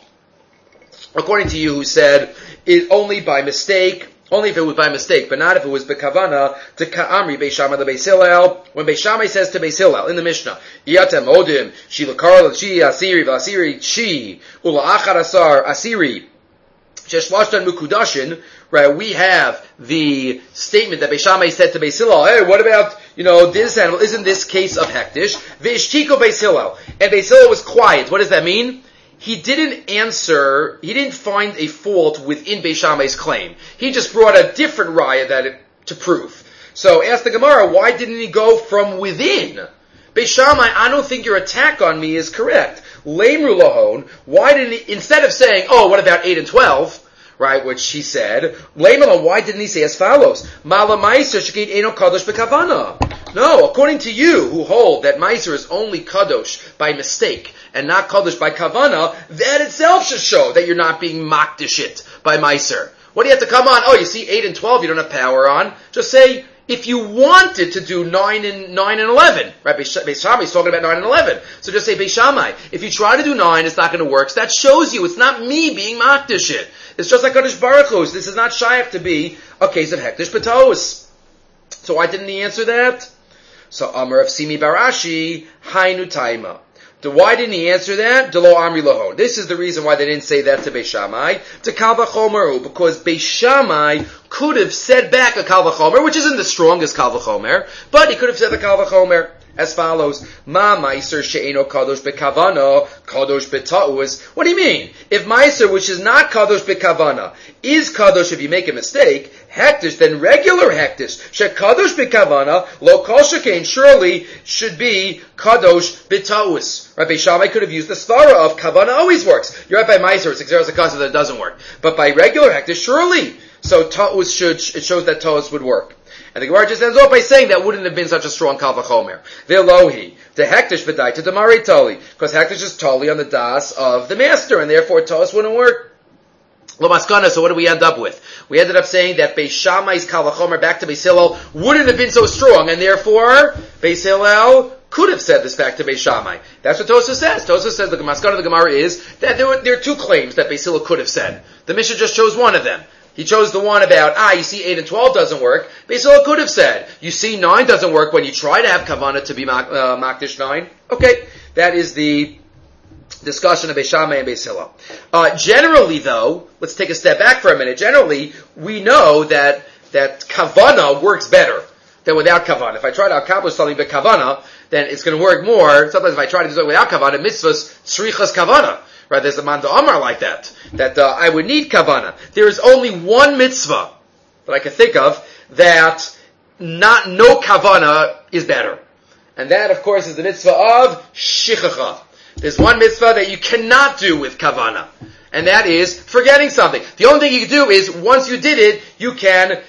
According to you, who said, it only by mistake, only if it was by mistake, but not if it was bekavana, to ka'amri Beis Shammai to Beis Hillel. When Beis Shammai says to Beis Hillel in the Mishnah, Yatem odim, shi l'karla chi asiri v'asiri chi, ula achar asar asiri, sheshwashtan mukudashin, right, we have the statement that Beis Shammai said to Beis Hillel, hey, what about, you know, this animal, isn't this case of hektish? V'ishtiko Beis Hillel. And Beis Hillel was quiet. What does that mean? He didn't answer, he didn't find a fault within Beis Shammai's claim. He just brought a different raya that it, to prove. So ask the Gemara, why didn't he go from within? Beis Shammai, I don't think your attack on me is correct. Leimru lahon, why didn't he, instead of saying, oh, what about eight and twelve, right, which he said, Leimru lahon, why didn't he say as follows? Mala ma'aser shekid eino kadosh bekavana. No, according to you, who hold that ma'aser is only kadosh by mistake, and not Kadosh by Kavana, that itself should show that you're not being makdishit by Meiser. What do you have to come on? Oh, you see eight and twelve you don't have power on. Just say, if you wanted to do nine and nine and eleven, right? Beis Shammai is talking about nine and eleven. So just say, Beis Shammai, if you try to do nine, it's not going to work. So that shows you it's not me being makdishit. It's just like Kadosh Baruch Hu's. This is not shaykh to be a case of hektish b'tos. So why didn't he answer that? So Amar of Simi Barashi, Hainu Taima. So why didn't he answer that? Delo Amri Lahon. This is the reason why they didn't say that to Beis Shammai. To Kal V'chomer, because Beis Shammai could have said back a Kal V'chomer, which isn't the strongest Kal V'chomer, but he could have said the Kal V'chomer as follows: Ma Meiser she'eno kadosh bekavana, kadosh beta'us. What do you mean? If Meiser, which is not kadosh bekavana, is kadosh if you make a mistake, hektish, then regular hektish, she'kadosh bekavana, lo kol shekein, surely should be kadosh beta'us. Right? Beis Shammai could have used the svara of kavana always works. You're right by Meiser, it's exeris hakasa that it doesn't work. But by regular hektish, surely. So ta'us should, it shows that ta'us would work. And the Gemara just ends off by saying that wouldn't have been such a strong kal v'chomer. Ve'lohi, the hektish v'dai to damari toli, because hektish is toli on the das of the master, and therefore ta'us wouldn't work. L'maskana, so what did we end up with? We ended up saying that Beis Shammai's kal v'chomer back to Beis Hillel wouldn't have been so strong, and therefore Beis Hillel could have said this back to Beis Shammai. That's what Tosafos says. Tosafos says the maskana of the Gemara is that there were there are two claims that Beis Hillel could have said. The Mishnah just chose one of them. He chose the one about, ah, you see eight and twelve doesn't work. Beis Hillel could have said, you see nine doesn't work when you try to have kavanah to be mak, uh, makdish nine. Okay, that is the discussion of Beis Shammai and Beis Hillel. Uh, generally though, let's take a step back for a minute. Generally, we know that, that kavanah works better than without kavanah. If I try to accomplish something with kavanah, then it's going to work more. Sometimes if I try to do something without kavanah, mitzvahs, tzrichas kavanah. Right, there's a man Amar like that, that uh, I would need kavana. There is only one mitzvah that I can think of that not no kavana is better. And that, of course, is the mitzvah of shichacha. There's one mitzvah that you cannot do with kavana, and that is forgetting something. The only thing you can do is, once you did it, you can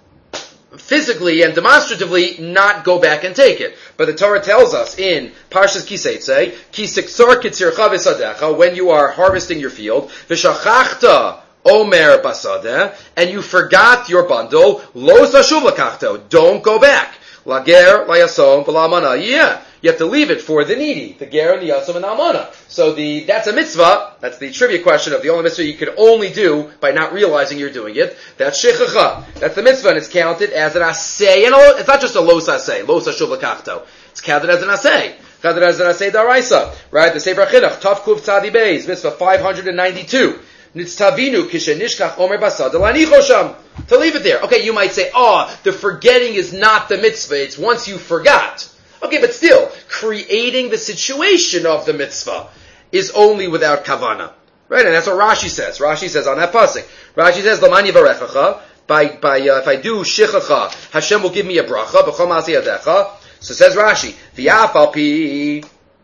physically and demonstratively not go back and take it. But the Torah tells us in Parshas Kiseitze, Ki siksor kitzircha v'sadecha, when you are harvesting your field, v'shachachta Omer Basadeh, and you forgot your bundle, Lo Tashuv Lakachto, don't go back. Lager, Layasom, V'Lamana, yeah. You have to leave it for the needy, the ger and the yasom and the almana. So the that's a mitzvah. That's the trivia question of the only mitzvah you can only do by not realizing you're doing it. That's shechacha. That's the mitzvah, and it's counted as an asay. And it's not just a los asay, los ashuv lakachto. It's counted as an asay. Counted as an asay daraisa. Right? The Sefer Chinuch, Tav Kuv Tzadi Beis, mitzvah five hundred ninety-two. Nitztavinu kishenishkach omer basad lanicho sham. To leave it there. Okay, you might say, oh, the forgetting is not the mitzvah. It's once you forgot. Okay, but still, creating the situation of the mitzvah is only without kavana. Right? And that's what Rashi says. Rashi says on that pasuk. Rashi says, Lamani varechacha, by, by, uh, if I do shichacha, Hashem will give me a bracha, b'chol ma'aseh yadecha. So says Rashi, v'yaf al pi,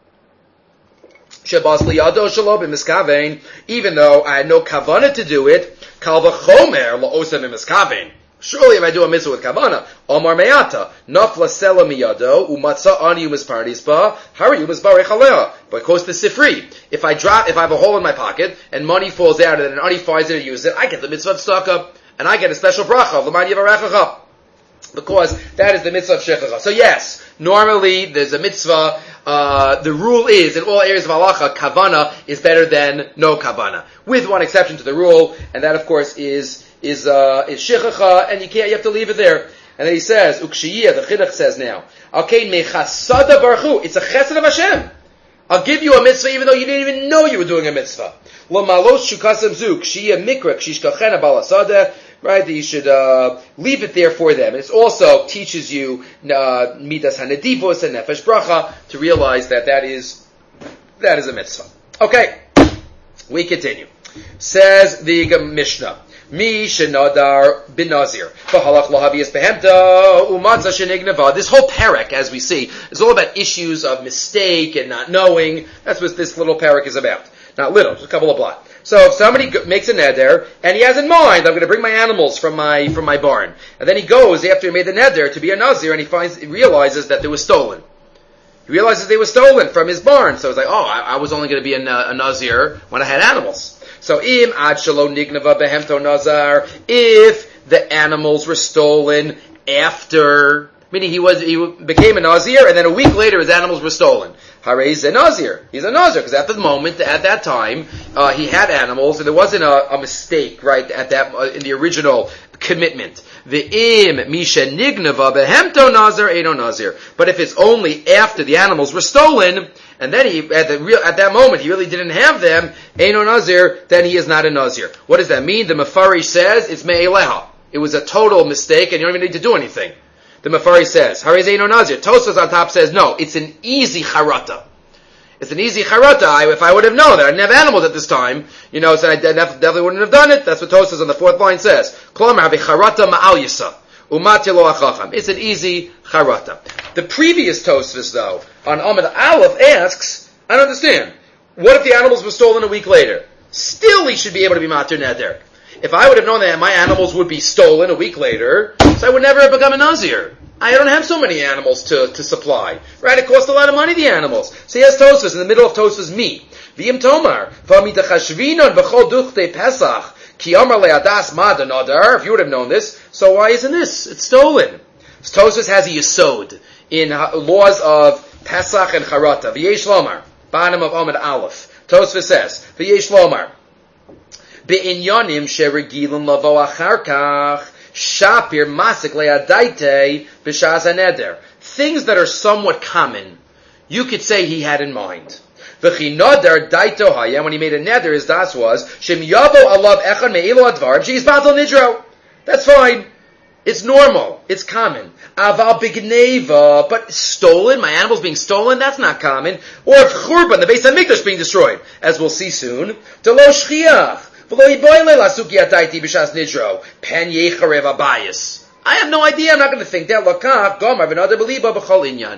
shebas liyado shelo b'miskavein, even though I had no kavana to do it, kal v'chomer la'osem b'miskavein. Surely if I do a mitzvah with kavana, Omar me'ata, nafla sela miyado, umatza ani umisparnis ba, hari umisbarech alea. Because the sifri, if I drop, if I have a hole in my pocket, and money falls out, and an ani finds it and uses it, I get the mitzvah of tzedakah, and I get a special bracha of l'man yivarechacha. Because that is the mitzvah of shechacha. So yes, normally there's a mitzvah, uh, the rule is, in all areas of halacha, kavana is better than no kavana. With one exception to the rule, and that of course is, is, uh, is shechacha, and you can't, you have to leave it there. And then he says, ukshiyah, the chinuch says now, okay, mechasada baruchu, it's a chesed of Hashem. I'll give you a mitzvah even though you didn't even know you were doing a mitzvah. Lo malos shukasem zu, kshiyah mikra, kshishkachena balasada, right, that you should, uh, leave it there for them. It also teaches you, uh, midas hanedivos and nefesh bracha, to realize that that is, that is a mitzvah. Okay. We continue. Says the Mishnah, Mi shenadar bin nazir, v'halach lahavias behemta umatzah shenignava. This whole parak, as we see, is all about issues of mistake and not knowing. That's what this little parak is about. Not little, just a couple of blot. So if somebody makes a neder, and he has in mind, I'm going to bring my animals from my from my barn, and then he goes after he made the neder to be a nazir, and he finds he realizes that they were stolen. He realizes they were stolen from his barn. So it's like, oh, I, I was only going to be a, a nazir when I had animals. So im ad shelo nignava behemto nazar, if the animals were stolen after, meaning he was he became a nazir, and then a week later his animals were stolen. Harei is a nazir. He's a nazir because at the moment, at that time, uh, he had animals, and there wasn't a, a mistake, right? At that, uh, in the original commitment. The im misha nignava behemto nazir eno nazir. But if it's only after the animals were stolen, and then he at the real at that moment he really didn't have them, eno nazir, then he is not a nazir. What does that mean? The Mefarish says it's me'eleha. It was a total mistake, and you don't even need to do anything. The Mefari says, Harei Zeino Nazir. Tosfos on top says, no, it's an easy charata. It's an easy charata. I, if I would have known that I didn't have animals at this time, you know, so I definitely wouldn't have done it. That's what Tosfos on the fourth line says. Klomar v'charata ma'al yisa. Umat lo achacham. It's an easy charata. The previous Tosfos, though, on Amud Aleph asks, I don't understand. What if the animals were stolen a week later? Still he should be able to be matir neder. If I would have known that my animals would be stolen a week later, so I would never have become a nazir. I don't have so many animals to, to supply. Right? It costs a lot of money, the animals. So he has Tosfos, in the middle of Tosfos, me. V'im tomar, v'mitachashvinon b'chol duchte pesach, ki amar le'adas ma denadar. If you would have known this, so why isn't this? It's stolen. Tosfos has a yesod in laws of Pesach and Charata. V'yesh lomar, bottom of Amud Aleph. Tosfos says, v'yesh lomar, be'inyanim sheregilun lavo achar kach, shapir masik le'adaite b'shas haneder. Things that are somewhat common, you could say he had in mind. V'chi nadar daito hayam, when he made a neder, his das was, shem yavo alav echad me'ilo advar, she's batal nidro. That's fine. It's normal. It's common. Aval bigneva, but stolen, my animals being stolen, that's not common. Or if churban, the Beis HaMikdash being destroyed, as we'll see soon. Delo shchiach. I have no idea. I'm not going to think that.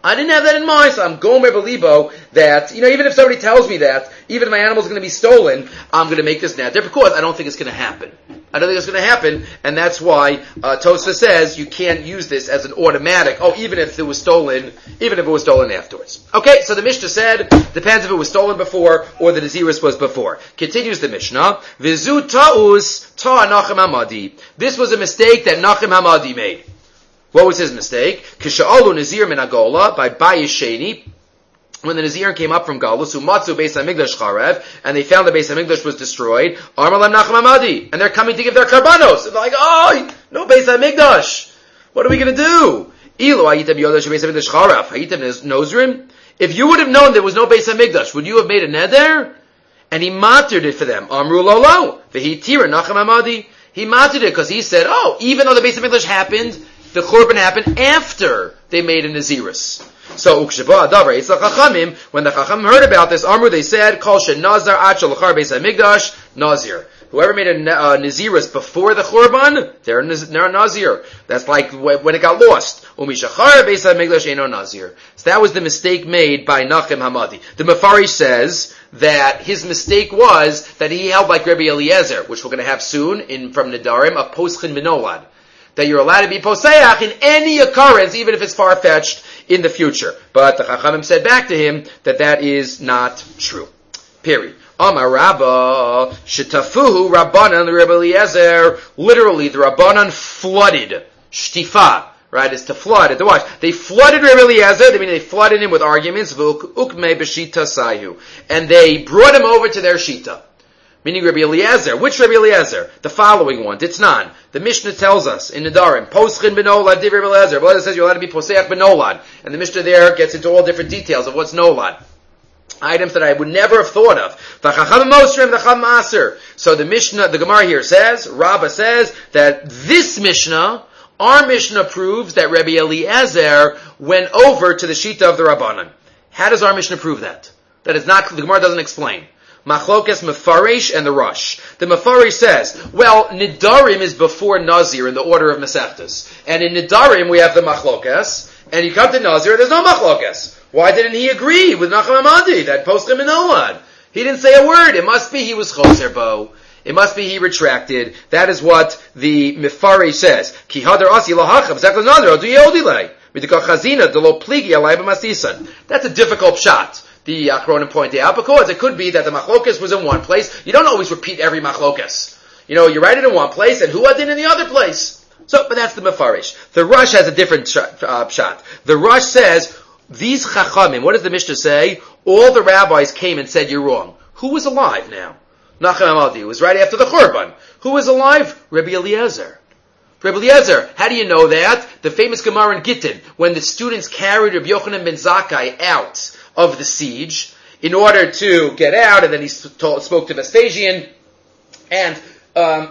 I didn't have that in mind, so I'm gomer belibo that, you know, even if somebody tells me that, even if my animal's going to be stolen, I'm going to make this neder because I don't think it's going to happen. I don't think it's going to happen, and that's why uh, Tosfos says you can't use this as an automatic, oh, even if it was stolen, even if it was stolen afterwards. Okay, so the Mishnah said, depends if it was stolen before or the Naziris was before. Continues the Mishnah, Vizu ta'us ta Nachem Hamadi. This was a mistake that Nachem Hamadi made. What was his mistake? Kisha'alu Nazir min Agola by Bayis Sheni. When the Nazir came up from Galus, Umatzu Beis HaMikdash Charev, and they found the Beis HaMikdash was destroyed, Armalam Nachem Hamadi, and they're coming to give their karbanos. And they're like, oh, no Beis HaMikdash. What are we going to do? Ilu Hayitem Yodash Beis HaMikdash Charev, Hayitem Nozrim. If you would have known there was no Beis HaMikdash, would you have made a neder? And he mattered it for them. Amru lo lo. V'hitira Nachem Hamadi. He mattered it because he said, oh, even though the Beis HaMikdash happened, the Churban happened after they made a Naziris. So, Ukshaba Adavar, it's the Chachamim, when the Chachamim heard about this, Amru, they said, Kol Shen Nazar Achal Lachar Beis HaMikdash, Nazir. Whoever made a uh, Naziris before the Churban, they're, they're a Nazir. That's like when it got lost. Umishachar Beis HaMikdash Eino Nazir. So that was the mistake made by Nachem Hamadi. The Mefarish says that his mistake was that he held like Rabbi Eliezer, which we're going to have soon in from Nedarim, a Poschin Minolad. That you're allowed to be poseach in any occurrence, even if it's far-fetched in the future. But the Chachamim said back to him that that is not true. Period. Amar Rabba, shetafuhu Rabbanan Rabbi Eliezer. Literally, the Rabbanan flooded. Shtifa, right, is to flood, is to watch. They flooded Rabbi Eliezer, they mean they flooded him with arguments, ukme b'shita sayu. And they brought him over to their shita. Meaning Rabbi Eliezer. Which Rabbi Eliezer? The following one. Ditznan. The Mishnah tells us in Nedarim, Poschin benolad div Rabbi Eliezer. Rabbi Eliezer says you're allowed to be poseach benolad. And the Mishnah there gets into all different details of what's nolad. Items that I would never have thought of. V'chacham mosrim v'chacham maaser. So the Mishnah, the Gemara here says, Rabbah says, that this Mishnah, our Mishnah proves that Rabbi Eliezer went over to the Shita of the Rabbanan. How does our Mishnah prove that? That is not, the Gemara doesn't explain. Machlokes Mefarish and the Rush. The Mefarish says, well, Nidarim is before Nazir in the order of Masechtas. And in Nidarim we have the Machlokes, and you come to Nazir, there's no Machlokes. Why didn't he agree with Nachem Hamadi, that Poschim Minolad? He didn't say a word. It must be he was Choser Bo. It must be he retracted. That is what the Mefarish says. Ki hadar asi lahacham, zekla Nazir, odu yeodilei. Midikal chazina, delo pligi alai b'masisan. That's a difficult shot. The Achronim point out, because it could be that the machlokas was in one place. You don't always repeat every machlokas. You know, you write it in one place, and who did in the other place. So, but that's the Mefarish. The Rush has a different shot. Uh, shot. The Rush says, these Chachamim, what does the Mishnah say? All the rabbis came and said, you're wrong. Who was alive now? Nachem Hamadi. It was right after the Churban. Who was alive? Rabbi Eliezer. Rabbi Eliezer, how do you know that? The famous Gemara in Gittin, when the students carried Rabbi Yochanan ben Zakkai out of the siege in order to get out, and then he told, spoke to Vespasian, and um,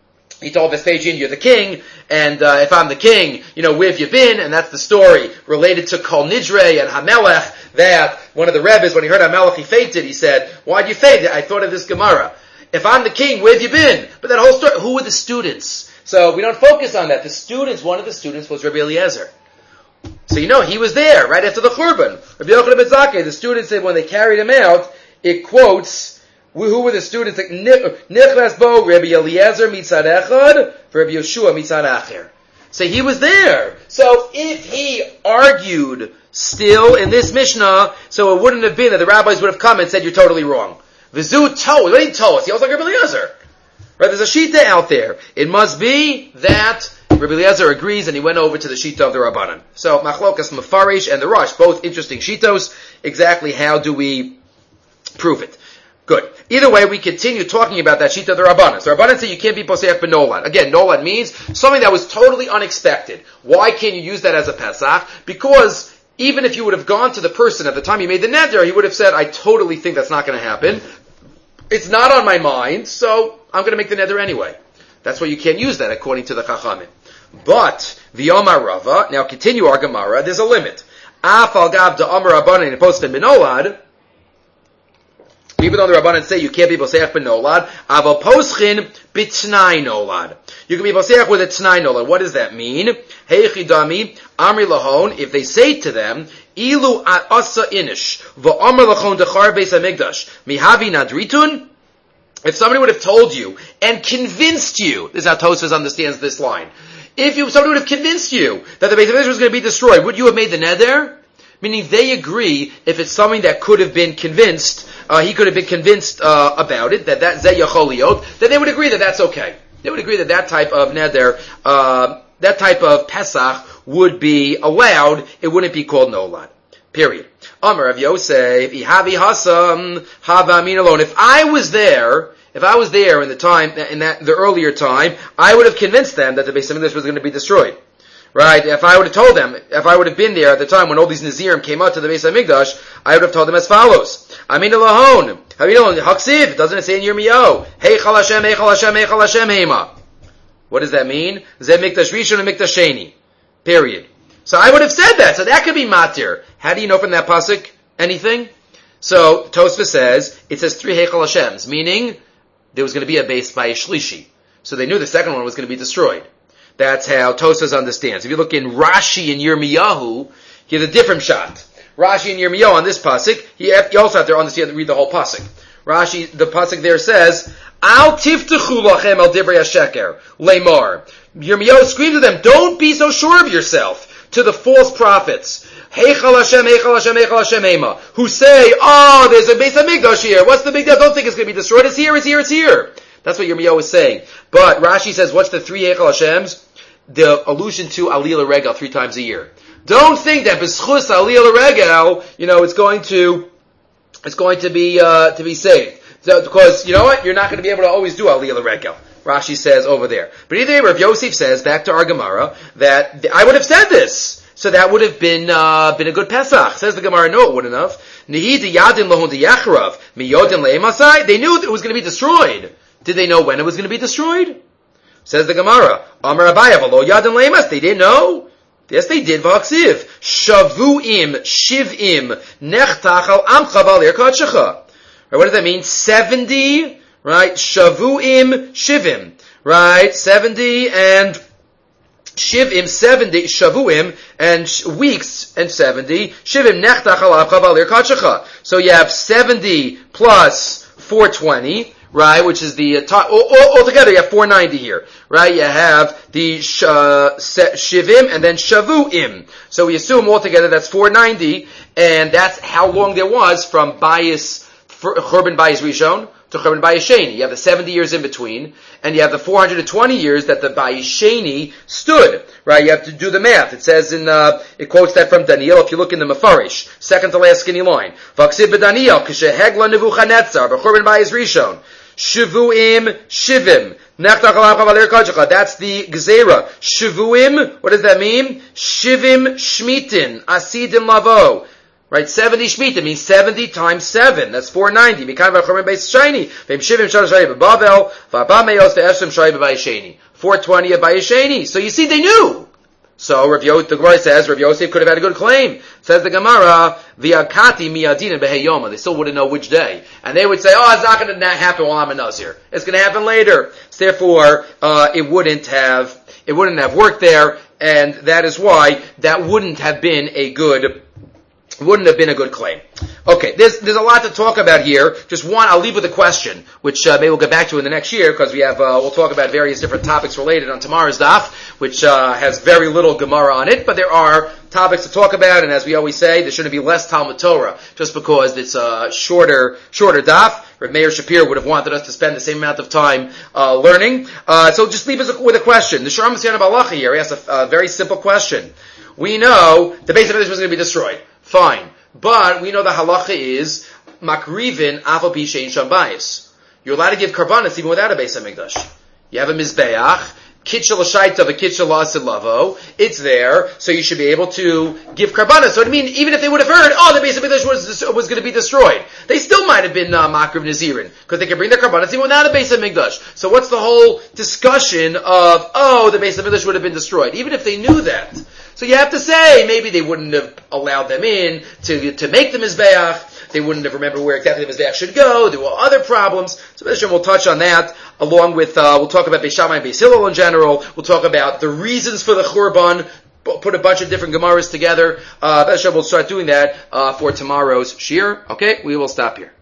he told Vespasian, you're the king, and uh, if I'm the king, you know, where have you been? And that's the story related to Kol Nidre and Hamelech, that one of the Rebbes, when he heard Hamelech, he fainted. He said, why'd you faint? I thought of this Gemara. If I'm the king, where have you been? But that whole story, who were the students? So we don't focus on that. The students, one of the students was Rabbi Eliezer. So you know, he was there, right after the Churban. Rabbi Yochanan ben Zakkai, the students said when they carried him out, it quotes, who were the students? Nichlas bo Rabbi Eliezer mitzad echad, Rabbi Yeshua mitzad acher. So he was there. So if he argued still in this Mishnah, so it wouldn't have been that the rabbis would have come and said, you're totally wrong. V'zu to, what did he tell us? He was like Rabbi Eliezer. Right, there's a Shita out there. It must be that Rabbi Eliezer agrees and he went over to the Shita of the Rabbanan. So, Machlokas Mefarish and the Rush, both interesting Shitos. Exactly how do we prove it? Good. Either way, we continue talking about that Shita of the Rabbanan. So, Rabbanan say you can't be Poseach b'Nolad. Again, Nolad means something that was totally unexpected. Why can't you use that as a Pesach? Because even if you would have gone to the person at the time you made the neder, he would have said, I totally think that's not going to happen. It's not on my mind, so I'm going to make the neder anyway. That's why you can't use that according to the Chachamim. But the Omar Rava, now continue our Gemara, there's a limit. Af al gav da Omar Rabbanan in Poschin Minolad, Even though the Rabbanan say you can't be Boseach ben Nolad, Aval Poschin b'tnai Nolad. You can be Boseach with a Tnai Nolad. What does that mean? Heichi Dami, Amri Lahon, if they say to them, Ilu asa inish, v'amr lachon dechar beis hamikdash, mihavi nadritun. If somebody would have told you and convinced you, this is how Tosfos understands this line. If you, somebody would have convinced you that the Beis Hamikdash was going to be destroyed, would you have made the neder? Meaning they agree, if it's something that could have been convinced, uh, he could have been convinced uh, about it, that that zeh yachol liyot, then they would agree that that's okay. They would agree that that type of neder, uh, that type of Pesach would be allowed. It wouldn't be called nolad. Period. Amar Rav Yosef, Ihavi Hasam, Hava Amin alone. If I was there, if I was there in the time, in that, the earlier time, I would have convinced them that the Beis Hamikdash was going to be destroyed. Right? If I would have told them, if I would have been there at the time when all these Nazirim came out to the Beis Hamikdash, I would have told them as follows. Amin alone. Amin alone. Haksiv. Doesn't it say in Yirmiyahu? Heichal Hashem, Heichal Hashem, Heichal Hashem, Heima. What does that mean? Zeh Mikdash Rishon and Mikdash Sheni. Period. So I would have said that. So that could be matir. How do you know from that pasuk anything? So Tosfos says it says three Heichal Hashems, meaning there was going to be a base by a shlishi. So they knew the second one was going to be destroyed. That's how Tosfos understands. If you look in Rashi and Yirmiyahu, he has a different shot. Rashi and Yirmiyahu on this pasuk, he also have to understand read the whole pasuk. Rashi, the pasuk there says, Al tiftechu lachem al divrei hasheker leimar. Yirmiyahu screams at them, don't be so sure of yourself. To the false prophets, Heichal Hashem, Heichal Hashem, Heichal Hashem, Ema, who say, oh, there's a Beis Hamikdash here. What's the big deal? Don't think it's going to be destroyed. It's here, it's here, it's here. That's what Yirmiyahu is saying. But Rashi says, what's the three Heichal Hashems? The allusion to Aliyah L'Regel three times a year. Don't think that B'schus Aliyah L'Regel, you know, it's going to, it's going to be, uh, to be saved. So, because, you know what? You're not going to be able to always do Aliyah L'Regel. Rashi says over there. But either way, Rav Yosef says, back to our Gemara, that I would have said this. So that would have been, uh, been a good Pesach. Says the Gemara, no, it wouldn't have. They knew it was going to be destroyed. Did they know when it was going to be destroyed? Says the Gemara, Amar Abaye, v'lo yadin le'emas. They didn't know. Yes, they did. V'aksiv. Shavu'im, shiv'im, nechtach al amcha v'alir kadshecha. What does that mean? seventy, right? Shavu'im, shivim, right? seventy and shivim, seventy, shavu'im, and sh- weeks, and seventy, shivim, nechtach al amcha v'alir kadshecha. So you have seventy plus four hundred twenty, right, which is the, uh, t- all, all, all together you have four hundred ninety here, right? You have the sh- uh, shivim and then shavu'im. So we assume altogether that's four hundred ninety, and that's how long there was from Bayis, Churban Bayis Rishon to Churban Bayis Sheni. You have the seventy years in between, and you have the four hundred twenty years that the Bayis Sheni stood, right? You have to do the math. It says in, uh, it quotes that from Daniel, if you look in the Mefarish, second to last skinny line. V'aksiv b'Daniel, k'shehegla Nebuchadnezzar, b'Churban Bayis Rishon. Shivuim, Shivim. That's the Gzeira. Shivuim, what does that mean? Shivim Shmitin, Asidim Lavo. Right, seventy Shmitin means seventy times seven. That's four hundred ninety. Mikan v'chorben b'ayis sheni. V'im shivim shalosh shayim b'Bavel. V'aba meyos v'eshim shayim b'ayis sheni. four hundred twenty of b'ayis sheni. So you see, they knew. So Rav Yosef, the Gemara says, Rav Yosef could have had a good claim. Says the Gemara, v'yakati miyadin b'heyoma. They still wouldn't know which day. And they would say, oh, it's not going to happen while I'm a Nazir. It's going to happen later. So therefore, uh, it wouldn't have, it wouldn't have worked there. And that is why that wouldn't have been a good Wouldn't have been a good claim. Okay, there's there's a lot to talk about here. Just one, I'll leave with a question, which uh, maybe we'll get back to in the next year, because we have uh, we'll talk about various different topics related on tomorrow's daf, which uh, has very little Gemara on it, but there are topics to talk about, and as we always say, there shouldn't be less Talmud Torah just because it's a shorter shorter daf. Rav Meir Shapir would have wanted us to spend the same amount of time uh, learning. Uh, so just leave us with a question. The Shuram Messiana Balacha here asks a, a very simple question. We know the Beis Hamikdash was going to be destroyed. Fine. But we know the halacha is makrivin afal pi shein sham bayis. You're allowed to give karbanos even without a Beis Hamikdash. You have a mizbeach, kitchel shaita, a kitchel asid lavo. It's there, so you should be able to give karbanos. So I mean, even if they would have heard, oh, the Beis Hamikdash was was going to be destroyed, they still might have been uh, makriv nazirin because they can bring their karbanos even without a Beis Hamikdash. So what's the whole discussion of, oh, the Beis Hamikdash would have been destroyed, even if they knew that? So you have to say, maybe they wouldn't have allowed them in to, to make the Mizbeach. They wouldn't have remembered where exactly the Mizbeach should go. There were other problems. So we'll touch on that along with, uh, we'll talk about Beis Shammai and Beis Hillel in general. We'll talk about the reasons for the Churban. Put a bunch of different Gemaras together. Uh, we'll start doing that, uh, for tomorrow's Shir. Okay, we will stop here.